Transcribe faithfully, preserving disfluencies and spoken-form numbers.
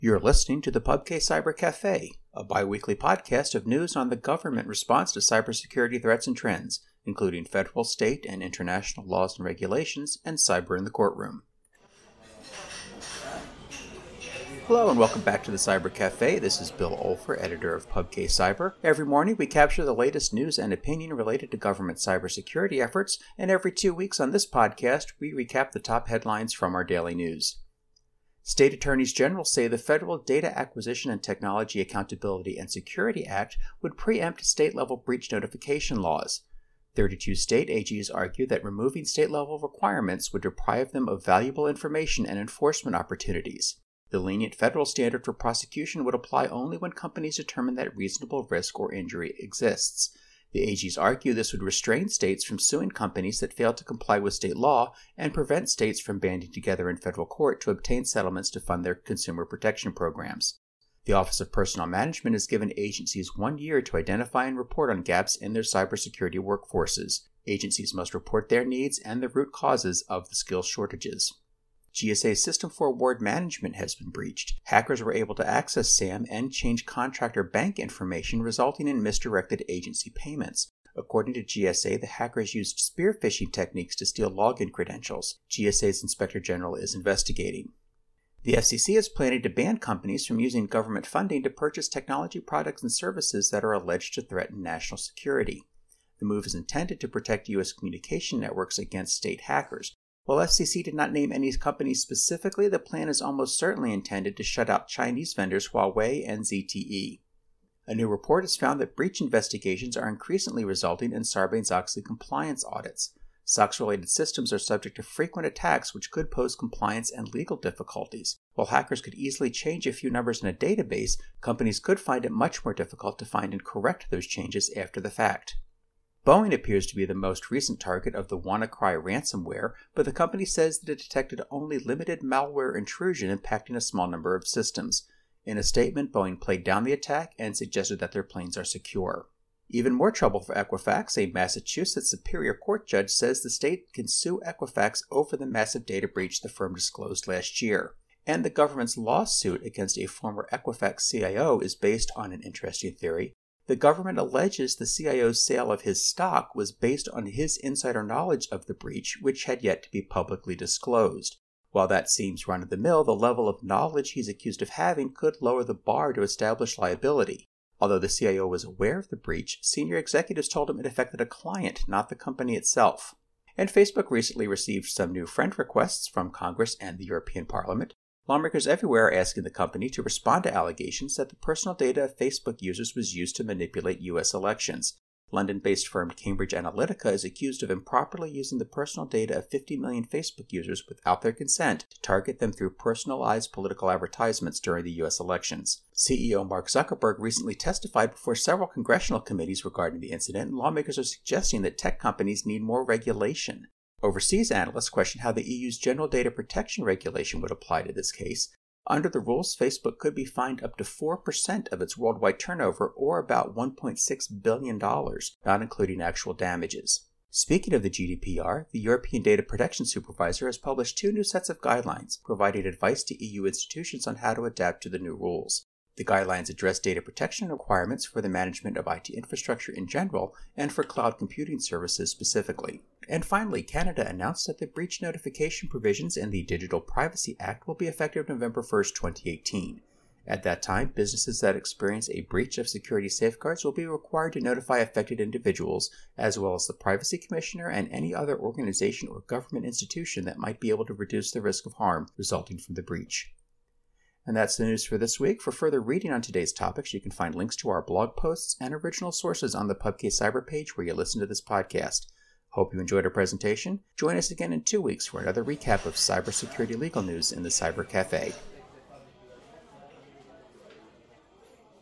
You're listening to the Pubcay Cyber Cafe, a bi-weekly podcast of news on the government response to cybersecurity threats and trends, including federal, state, and international laws and regulations, and cyber in the courtroom. Hello and welcome back to the Cyber Cafe. This is Bill Olfer, editor of Pubcay Cyber. Every morning we capture the latest news and opinion related to government cybersecurity efforts, and every two weeks on this podcast we recap the top headlines from our daily news. State attorneys general say the Federal Data Acquisition and Technology Accountability and Security Act would preempt state-level breach notification laws. thirty-two state A Gs argue that removing state-level requirements would deprive them of valuable information and enforcement opportunities. The lenient federal standard for prosecution would apply only when companies determine that reasonable risk or injury exists. The A Gs argue this would restrain states from suing companies that fail to comply with state law and prevent states from banding together in federal court to obtain settlements to fund their consumer protection programs. The Office of Personnel Management has given agencies one year to identify and report on gaps in their cybersecurity workforces. Agencies must report their needs and the root causes of the skill shortages. G S A's System for Award Management has been breached. Hackers were able to access S A M and change contractor bank information, resulting in misdirected agency payments. According to G S A, the hackers used spear phishing techniques to steal login credentials. G S A's Inspector General is investigating. The F C C is planning to ban companies from using government funding to purchase technology products and services that are alleged to threaten national security. The move is intended to protect U S communication networks against state hackers. While F C C did not name any companies specifically, the plan is almost certainly intended to shut out Chinese vendors Huawei and Z T E. A new report has found that breach investigations are increasingly resulting in Sarbanes-Oxley compliance audits. SOX-related systems are subject to frequent attacks which could pose compliance and legal difficulties. While hackers could easily change a few numbers in a database, companies could find it much more difficult to find and correct those changes after the fact. Boeing appears to be the most recent target of the WannaCry ransomware, but the company says that it detected only limited malware intrusion impacting a small number of systems. In a statement, Boeing played down the attack and suggested that their planes are secure. Even more trouble for Equifax. A Massachusetts Superior Court judge says the state can sue Equifax over the massive data breach the firm disclosed last year. And the government's lawsuit against a former Equifax C I O is based on an interesting theory. The government alleges the C I O's sale of his stock was based on his insider knowledge of the breach, which had yet to be publicly disclosed. While that seems run-of-the-mill, the level of knowledge he's accused of having could lower the bar to establish liability. Although the C I O was aware of the breach, senior executives told him it affected a client, not the company itself. And Facebook recently received some new friend requests from Congress and the European Parliament. Lawmakers everywhere are asking the company to respond to allegations that the personal data of Facebook users was used to manipulate U S elections. London-based firm Cambridge Analytica is accused of improperly using the personal data of fifty million Facebook users without their consent to target them through personalized political advertisements during the U S elections. C E O Mark Zuckerberg recently testified before several congressional committees regarding the incident, and lawmakers are suggesting that tech companies need more regulation. Overseas analysts question how the E U's General Data Protection Regulation would apply to this case. Under the rules, Facebook could be fined up to four percent of its worldwide turnover, or about one point six billion dollars, not including actual damages. Speaking of the G D P R, the European Data Protection Supervisor has published two new sets of guidelines, providing advice to E U institutions on how to adapt to the new rules. The guidelines address data protection requirements for the management of I T infrastructure in general and for cloud computing services specifically. And finally, Canada announced that the breach notification provisions in the Digital Privacy Act will be effective November first, twenty eighteen. At that time, businesses that experience a breach of security safeguards will be required to notify affected individuals, as well as the Privacy Commissioner and any other organization or government institution that might be able to reduce the risk of harm resulting from the breach. And that's the news for this week. For further reading on today's topics, you can find links to our blog posts and original sources on the Pubcay Cyber page where you listen to this podcast. Hope you enjoyed our presentation. Join us again in two weeks for another recap of cybersecurity legal news in the Cyber Cafe.